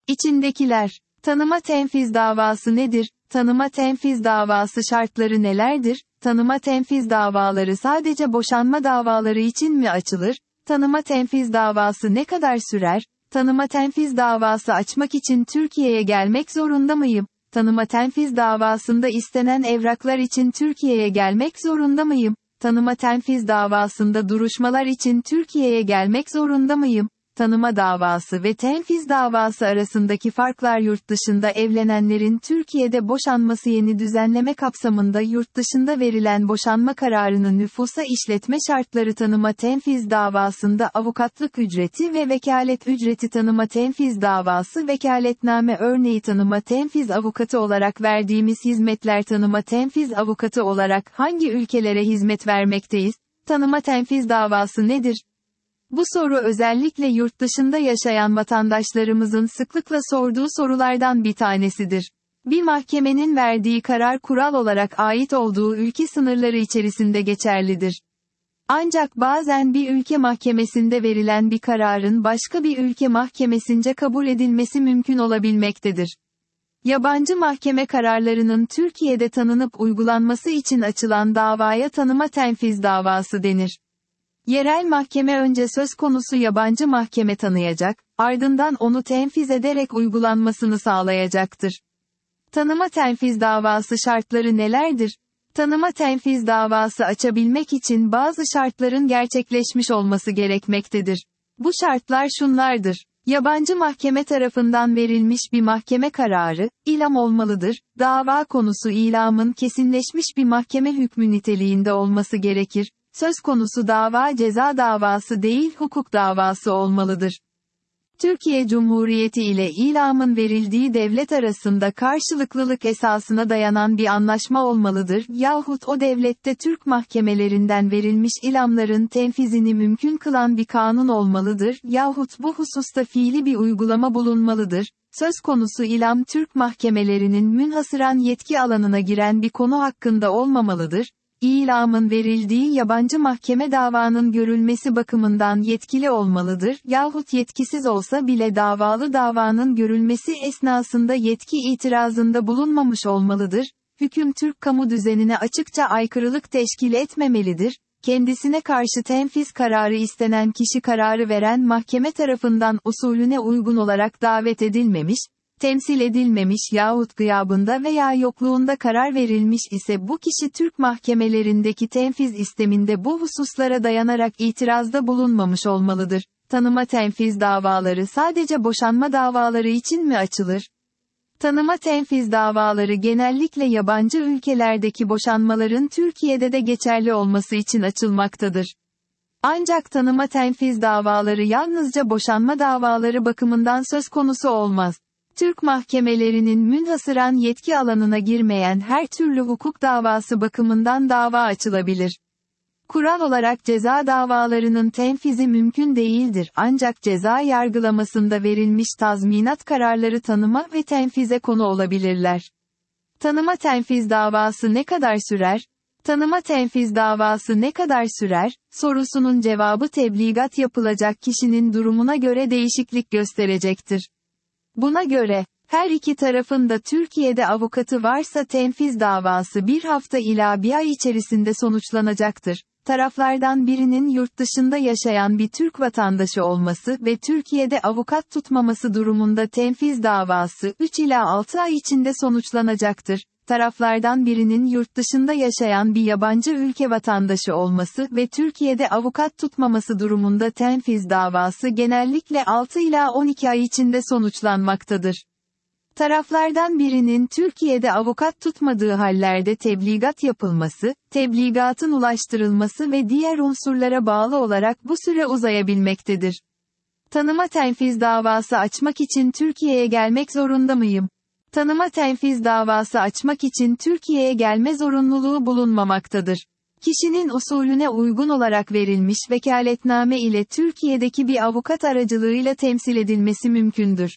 İçindekiler. Tanıma tenfiz davası nedir? Tanıma tenfiz davası şartları nelerdir? Tanıma tenfiz davaları sadece boşanma davaları için mi açılır? Tanıma tenfiz davası ne kadar sürer? Tanıma tenfiz davası açmak için Türkiye'ye gelmek zorunda mıyım? Tanıma tenfiz davasında istenen evraklar için Türkiye'ye gelmek zorunda mıyım? Tanıma tenfiz davasında duruşmalar için Türkiye'ye gelmek zorunda mıyım? Tanıma davası ve tenfiz davası arasındaki farklar. Yurtdışında evlenenlerin Türkiye'de boşanması. Yeni düzenleme kapsamında yurtdışında verilen boşanma kararının nüfusa işletme şartları. Tanıma tenfiz davasında avukatlık ücreti ve vekalet ücreti. Tanıma tenfiz davası vekaletname örneği. Tanıma tenfiz avukatı olarak verdiğimiz hizmetler. Tanıma tenfiz avukatı olarak hangi ülkelere hizmet vermekteyiz? Tanıma tenfiz davası nedir? Bu soru özellikle yurt dışında yaşayan vatandaşlarımızın sıklıkla sorduğu sorulardan bir tanesidir. Bir mahkemenin verdiği karar kural olarak ait olduğu ülke sınırları içerisinde geçerlidir. Ancak bazen bir ülke mahkemesinde verilen bir kararın başka bir ülke mahkemesince kabul edilmesi mümkün olabilmektedir. Yabancı mahkeme kararlarının Türkiye'de tanınıp uygulanması için açılan davaya tanıma tenfiz davası denir. Yerel mahkeme önce söz konusu yabancı mahkeme tanıyacak, ardından onu tenfiz ederek uygulanmasını sağlayacaktır. Tanıma tenfiz davası şartları nelerdir? Tanıma tenfiz davası açabilmek için bazı şartların gerçekleşmiş olması gerekmektedir. Bu şartlar şunlardır. Yabancı mahkeme tarafından verilmiş bir mahkeme kararı, ilam olmalıdır. Dava konusu ilamın kesinleşmiş bir mahkeme hükmü niteliğinde olması gerekir. Söz konusu dava ceza davası değil hukuk davası olmalıdır. Türkiye Cumhuriyeti ile ilamın verildiği devlet arasında karşılıklılık esasına dayanan bir anlaşma olmalıdır yahut o devlette Türk mahkemelerinden verilmiş ilamların tenfizini mümkün kılan bir kanun olmalıdır yahut bu hususta fiili bir uygulama bulunmalıdır. Söz konusu ilam Türk mahkemelerinin münhasıran yetki alanına giren bir konu hakkında olmamalıdır. İlamın verildiği yabancı mahkeme davanın görülmesi bakımından yetkili olmalıdır yahut yetkisiz olsa bile davalı davanın görülmesi esnasında yetki itirazında bulunmamış olmalıdır. Hüküm Türk kamu düzenine açıkça aykırılık teşkil etmemelidir. Kendisine karşı tenfiz kararı istenen kişi kararı veren mahkeme tarafından usulüne uygun olarak davet edilmemiş, temsil edilmemiş yahut gıyabında veya yokluğunda karar verilmiş ise bu kişi Türk mahkemelerindeki tenfiz isteminde bu hususlara dayanarak itirazda bulunmamış olmalıdır. Tanıma tenfiz davaları sadece boşanma davaları için mi açılır? Tanıma tenfiz davaları genellikle yabancı ülkelerdeki boşanmaların Türkiye'de de geçerli olması için açılmaktadır. Ancak tanıma tenfiz davaları yalnızca boşanma davaları bakımından söz konusu olmaz. Türk mahkemelerinin münhasıran yetki alanına girmeyen her türlü hukuk davası bakımından dava açılabilir. Kural olarak ceza davalarının tenfizi mümkün değildir ancak ceza yargılamasında verilmiş tazminat kararları tanıma ve tenfize konu olabilirler. Tanıma tenfiz davası ne kadar sürer? Tanıma tenfiz davası ne kadar sürer? Sorusunun cevabı tebligat yapılacak kişinin durumuna göre değişiklik gösterecektir. Buna göre, her iki tarafın da Türkiye'de avukatı varsa tenfiz davası bir hafta ila bir ay içerisinde sonuçlanacaktır. Taraflardan birinin yurt dışında yaşayan bir Türk vatandaşı olması ve Türkiye'de avukat tutmaması durumunda tenfiz davası 3 ila 6 ay içinde sonuçlanacaktır. Taraflardan birinin yurt dışında yaşayan bir yabancı ülke vatandaşı olması ve Türkiye'de avukat tutmaması durumunda tenfiz davası genellikle 6 ila 12 ay içinde sonuçlanmaktadır. Taraflardan birinin Türkiye'de avukat tutmadığı hallerde tebligat yapılması, tebligatın ulaştırılması ve diğer unsurlara bağlı olarak bu süre uzayabilmektedir. Tanıma tenfiz davası açmak için Türkiye'ye gelmek zorunda mıyım? Tanıma tenfiz davası açmak için Türkiye'ye gelme zorunluluğu bulunmamaktadır. Kişinin usulüne uygun olarak verilmiş vekaletname ile Türkiye'deki bir avukat aracılığıyla temsil edilmesi mümkündür.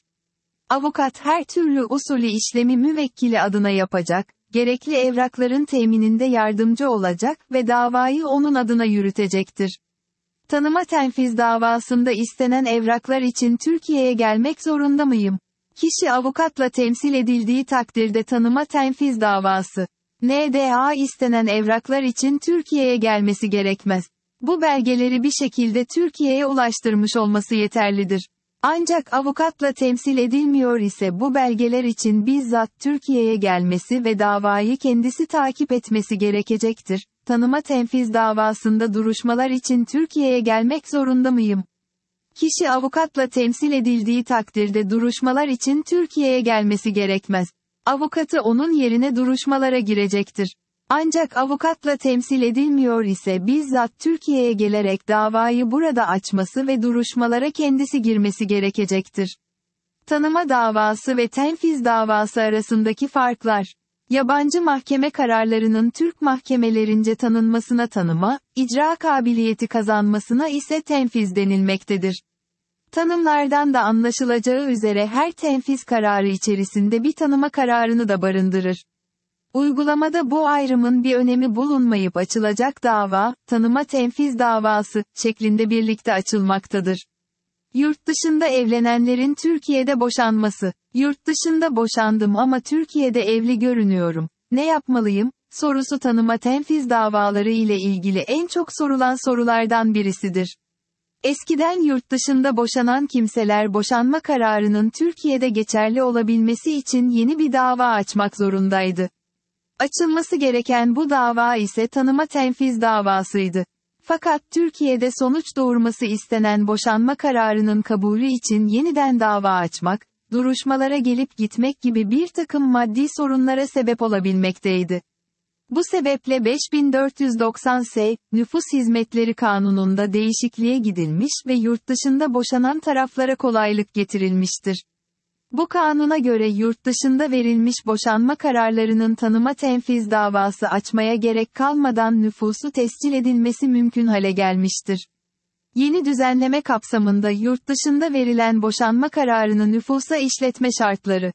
Avukat her türlü usulü işlemi müvekkili adına yapacak, gerekli evrakların temininde yardımcı olacak ve davayı onun adına yürütecektir. Tanıma tenfiz davasında istenen evraklar için Türkiye'ye gelmek zorunda mıyım? Kişi avukatla temsil edildiği takdirde tanıma tenfiz davası. NDA istenen evraklar için Türkiye'ye gelmesi gerekmez. Bu belgeleri bir şekilde Türkiye'ye ulaştırmış olması yeterlidir. Ancak avukatla temsil edilmiyor ise bu belgeler için bizzat Türkiye'ye gelmesi ve davayı kendisi takip etmesi gerekecektir. Tanıma tenfiz davasında duruşmalar için Türkiye'ye gelmek zorunda mıyım? Kişi avukatla temsil edildiği takdirde duruşmalar için Türkiye'ye gelmesi gerekmez. Avukatı onun yerine duruşmalara girecektir. Ancak avukatla temsil edilmiyor ise bizzat Türkiye'ye gelerek davayı burada açması ve duruşmalara kendisi girmesi gerekecektir. Tanıma davası ve tenfiz davası arasındaki farklar. Yabancı mahkeme kararlarının Türk mahkemelerince tanınmasına tanıma, icra kabiliyeti kazanmasına ise tenfiz denilmektedir. Tanımlardan da anlaşılacağı üzere her tenfiz kararı içerisinde bir tanıma kararını da barındırır. Uygulamada bu ayrımın bir önemi bulunmayıp açılacak dava, tanıma tenfiz davası, şeklinde birlikte açılmaktadır. Yurt dışında evlenenlerin Türkiye'de boşanması. Yurt dışında boşandım ama Türkiye'de evli görünüyorum. Ne yapmalıyım? Sorusu tanıma tenfiz davaları ile ilgili en çok sorulan sorulardan birisidir. Eskiden yurt dışında boşanan kimseler boşanma kararının Türkiye'de geçerli olabilmesi için yeni bir dava açmak zorundaydı. Açılması gereken bu dava ise tanıma tenfiz davasıydı. Fakat Türkiye'de sonuç doğurması istenen boşanma kararının kabulü için yeniden dava açmak, duruşmalara gelip gitmek gibi bir takım maddi sorunlara sebep olabilmekteydi. Bu sebeple 5490 S. Nüfus Hizmetleri Kanunu'nda değişikliğe gidilmiş ve yurt dışında boşanan taraflara kolaylık getirilmiştir. Bu kanuna göre yurt dışında verilmiş boşanma kararlarının tanıma tenfiz davası açmaya gerek kalmadan nüfusu tescil edilmesi mümkün hale gelmiştir. Yeni düzenleme kapsamında yurt dışında verilen boşanma kararını nüfusa işletme şartları.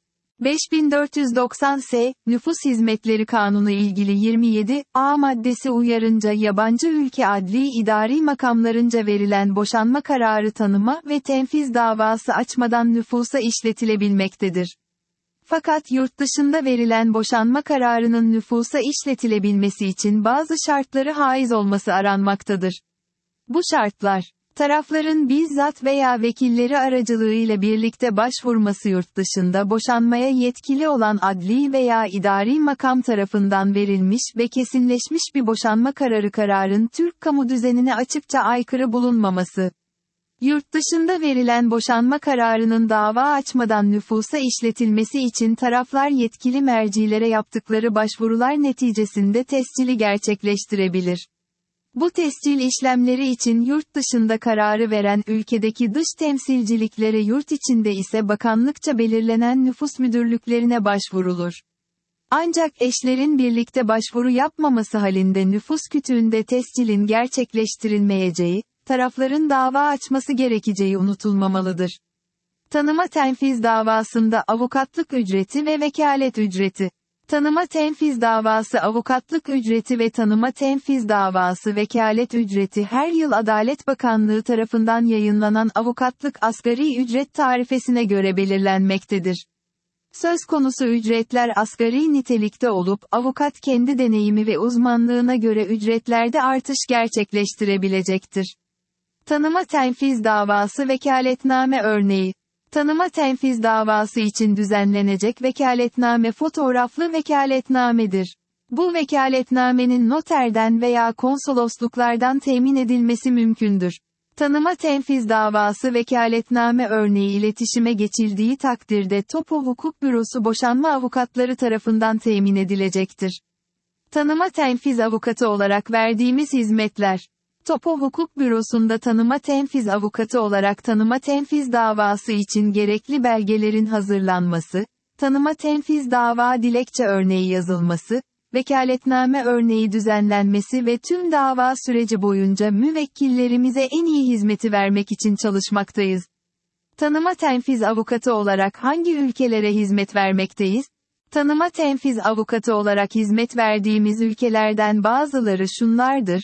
5490 S. Nüfus Hizmetleri Kanunu ilgili 27 A maddesi uyarınca yabancı ülke adli idari makamlarınca verilen boşanma kararı tanıma ve tenfiz davası açmadan nüfusa işletilebilmektedir. Fakat yurt dışında verilen boşanma kararının nüfusa işletilebilmesi için bazı şartları haiz olması aranmaktadır. Bu şartlar: tarafların bizzat veya vekilleri aracılığıyla birlikte başvurması, yurt dışında boşanmaya yetkili olan adli veya idari makam tarafından verilmiş ve kesinleşmiş bir boşanma kararın Türk kamu düzenine açıkça aykırı bulunmaması. Yurt dışında verilen boşanma kararının dava açmadan nüfusa işletilmesi için taraflar yetkili mercilere yaptıkları başvurular neticesinde tescili gerçekleştirebilir. Bu tescil işlemleri için yurt dışında kararı veren ülkedeki dış temsilciliklere, yurt içinde ise bakanlıkça belirlenen nüfus müdürlüklerine başvurulur. Ancak eşlerin birlikte başvuru yapmaması halinde nüfus kütüğünde tescilin gerçekleştirilmeyeceği, tarafların dava açması gerekeceği unutulmamalıdır. Tanıma tenfiz davasında avukatlık ücreti ve vekalet ücreti. Tanıma tenfiz davası avukatlık ücreti ve tanıma tenfiz davası vekalet ücreti her yıl Adalet Bakanlığı tarafından yayınlanan avukatlık asgari ücret tarifesine göre belirlenmektedir. Söz konusu ücretler asgari nitelikte olup avukat kendi deneyimi ve uzmanlığına göre ücretlerde artış gerçekleştirebilecektir. Tanıma tenfiz davası vekaletname örneği. Tanıma tenfiz davası için düzenlenecek vekaletname fotoğraflı vekaletnamedir. Bu vekaletnamenin noterden veya konsolosluklardan temin edilmesi mümkündür. Tanıma tenfiz davası vekaletname örneği iletişime geçildiği takdirde Topo Hukuk Bürosu boşanma avukatları tarafından temin edilecektir. Tanıma tenfiz avukatı olarak verdiğimiz hizmetler. Topo Hukuk Bürosu'nda tanıma tenfiz avukatı olarak tanıma tenfiz davası için gerekli belgelerin hazırlanması, tanıma tenfiz dava dilekçe örneği yazılması, vekaletname örneği düzenlenmesi ve tüm dava süreci boyunca müvekkillerimize en iyi hizmeti vermek için çalışmaktayız. Tanıma tenfiz avukatı olarak hangi ülkelere hizmet vermekteyiz? Tanıma tenfiz avukatı olarak hizmet verdiğimiz ülkelerden bazıları şunlardır: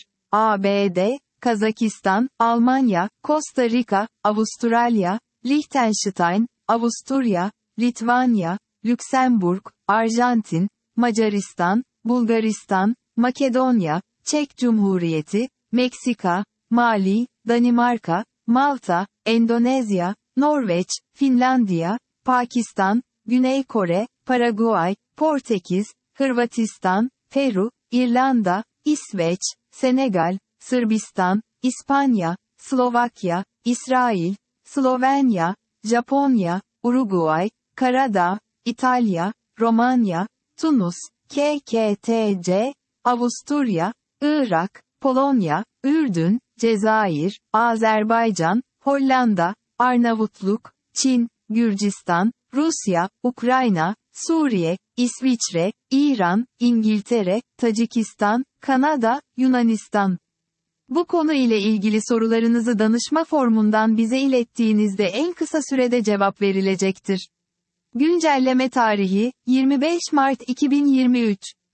ABD, Kazakistan, Almanya, Costa Rica, Avustralya, Liechtenstein, Avusturya, Litvanya, Lüksemburg, Arjantin, Macaristan, Bulgaristan, Makedonya, Çek Cumhuriyeti, Meksika, Mali, Danimarka, Malta, Endonezya, Norveç, Finlandiya, Pakistan, Güney Kore, Paraguay, Portekiz, Hırvatistan, Peru, İrlanda, İsveç, Senegal, Sırbistan, İspanya, Slovakya, İsrail, Slovenya, Japonya, Uruguay, Karadağ, İtalya, Romanya, Tunus, KKTC, Avusturya, Irak, Polonya, Ürdün, Cezayir, Azerbaycan, Hollanda, Arnavutluk, Çin, Gürcistan, Rusya, Ukrayna, Suriye, İsviçre, İran, İngiltere, Tacikistan, Kanada, Yunanistan. Bu konu ile ilgili sorularınızı danışma formundan bize ilettiğinizde en kısa sürede cevap verilecektir. Güncelleme tarihi, 25 Mart 2023.